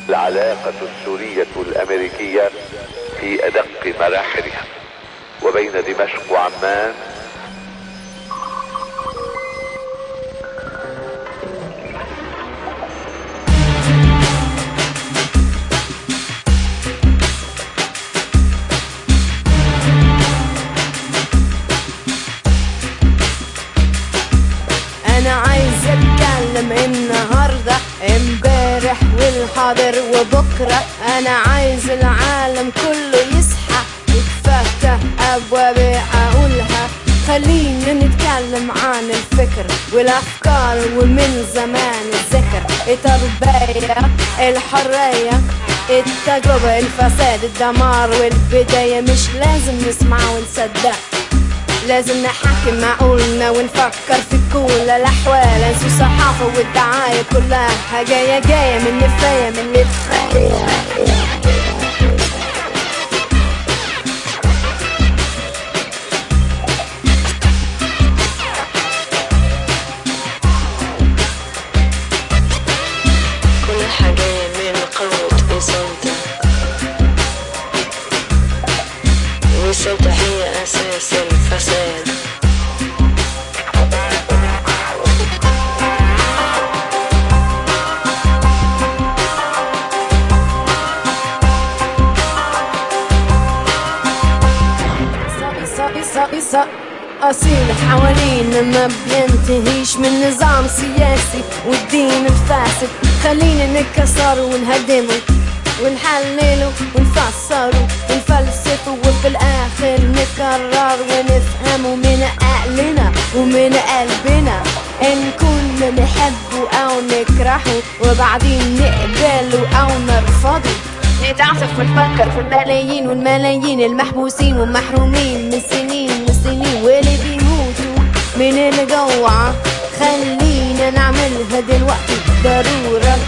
العلاقة السورية الأمريكية في أدق مراحلها، وبين دمشق وعمان أنا عايز أتكلم النهاردة امبارح والحاضر وبكرة. أنا عايز العالم كله يصحى يتفتح أبوابي أقولها. خلينا نتكلم عن الفكر والأفكار ومن زمان الذكر. التربية، الحرية، التجربة، الفساد، الدمار والبداية. مش لازم نسمع ونصدق، لازم نحكم معقولنا ونفكر في كل الأحوال. انسوا الصحافة والدعاية كلها جاية من نفاية من نفاية. كل حاجة من قوة وصوتك، وصوتك هي أساس الفساد. أصيل حوالينا ما بينتهيش من نظام سياسي والدين الفاسد. خلينا نكسره ونهدمه ونحلله ونفسره ونفلسفه، وفي الآخر نكرر ونفهمه من عقلنا ومن قلبنا. إن كنا نحبه أو نكرهه وبعدين نقبله أو نرفضه. نتعصف ونفكر في الملايين والملايين المحبوسين ومحرومين من سنين واللي بيموتوا من الجوع. خلينا نعملها دلوقتي ضرورة.